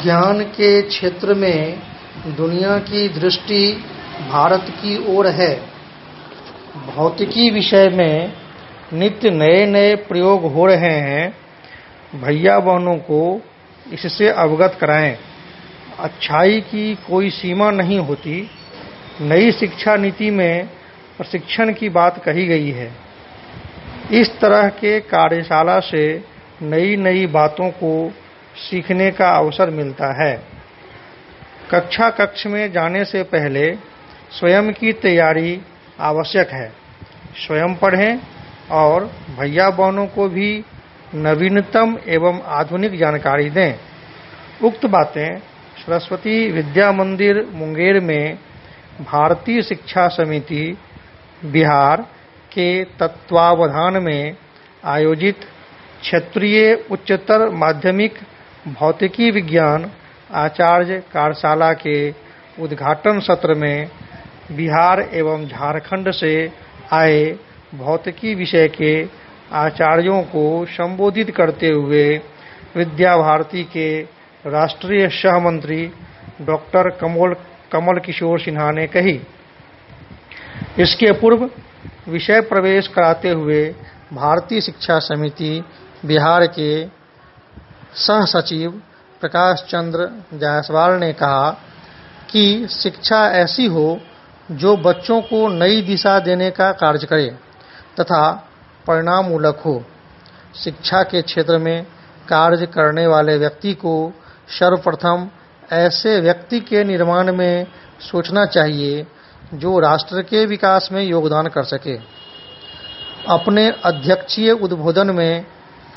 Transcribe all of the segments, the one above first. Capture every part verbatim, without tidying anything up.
विज्ञान के क्षेत्र में दुनिया की दृष्टि भारत की ओर है। भौतिकी विषय में नित्य नए नए प्रयोग हो रहे हैं। भैया बहनों को इससे अवगत कराएं। अच्छाई की कोई सीमा नहीं होती। नई शिक्षा नीति में प्रशिक्षण की बात कही गई है। इस तरह के कार्यशाला से नई नई बातों को सीखने का अवसर मिलता है। कक्षा कक्ष में जाने से पहले स्वयं की तैयारी आवश्यक है। स्वयं पढ़ें और भैया बहनों को भी नवीनतम एवं आधुनिक जानकारी दें। उक्त बातें सरस्वती विद्या मंदिर मुंगेर में भारतीय शिक्षा समिति बिहार के तत्वावधान में आयोजित क्षेत्रीय उच्चतर माध्यमिक भौतिकी विज्ञान आचार्य कार्यशाला के उद्घाटन सत्र में बिहार एवं झारखंड से आए भौतिकी विषय के आचार्यों को संबोधित करते हुए विद्या भारती के राष्ट्रीय सह मंत्री डॉक्टर कमल कमल किशोर सिन्हा ने कही। इसके पूर्व विषय प्रवेश कराते हुए भारतीय शिक्षा समिति बिहार के सह सचिव प्रकाश चंद्र जायसवाल ने कहा कि शिक्षा ऐसी हो जो बच्चों को नई दिशा देने का कार्य करे तथा परिणाममूलक हो। शिक्षा के क्षेत्र में कार्य करने वाले व्यक्ति को सर्वप्रथम ऐसे व्यक्ति के निर्माण में सोचना चाहिए जो राष्ट्र के विकास में योगदान कर सके। अपने अध्यक्षीय उद्बोधन में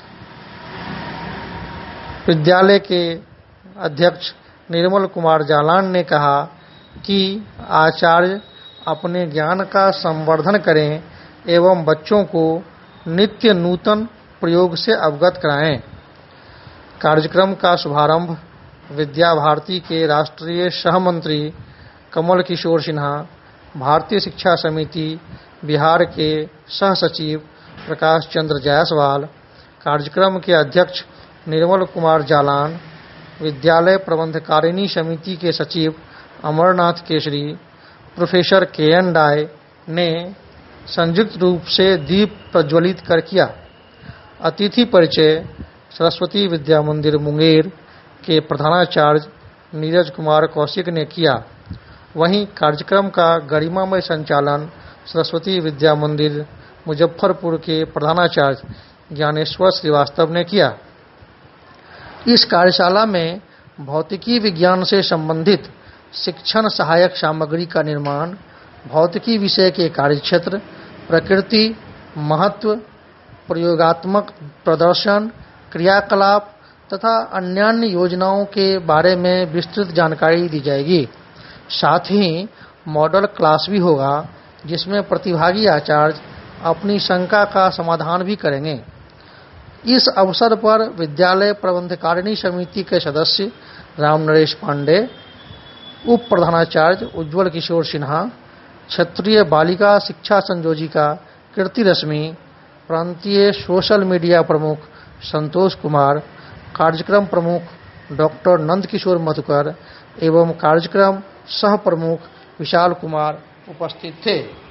विद्यालय के अध्यक्ष निर्मल कुमार जालान ने कहा कि आचार्य अपने ज्ञान का संवर्धन करें एवं बच्चों को नित्य नूतन प्रयोग से अवगत कराएं। कार्यक्रम का शुभारंभ विद्या भारती के राष्ट्रीय सह मंत्री कमल किशोर सिन्हा, भारतीय शिक्षा समिति बिहार के सह सचिव प्रकाश चंद्र जायसवाल, कार्यक्रम के अध्यक्ष निर्मल कुमार जालान, विद्यालय प्रबंधकारिणी समिति के सचिव अमरनाथ केसरी, प्रोफेसर के एन डाय ने संयुक्त रूप से दीप प्रज्वलित कर किया। अतिथि परिचय सरस्वती विद्या मंदिर मुंगेर के प्रधानाचार्य नीरज कुमार कौशिक ने किया। वहीं कार्यक्रम का गरिमामय संचालन सरस्वती विद्या मंदिर मुजफ्फरपुर के प्रधानाचार्य ज्ञानेश्वर श्रीवास्तव ने किया। इस कार्यशाला में भौतिकी विज्ञान से संबंधित शिक्षण सहायक सामग्री का निर्माण, भौतिकी विषय के कार्यक्षेत्र, प्रकृति महत्व, प्रयोगात्मक प्रदर्शन, क्रियाकलाप तथा अन्यान्य योजनाओं के बारे में विस्तृत जानकारी दी जाएगी। साथ ही मॉडल क्लास भी होगा जिसमें प्रतिभागी आचार्य अपनी शंका का समाधान भी करेंगे। इस अवसर पर विद्यालय प्रबंधकारिणी समिति के सदस्य राम नरेश पांडे, उप प्रधानाचार्य उज्ज्वल किशोर सिन्हा, क्षेत्रीय बालिका शिक्षा संयोजिका कीर्ति रश्मि, प्रांतीय सोशल मीडिया प्रमुख संतोष कुमार, कार्यक्रम प्रमुख डॉक्टर नंद किशोर मधुकर एवं कार्यक्रम सह प्रमुख विशाल कुमार उपस्थित थे।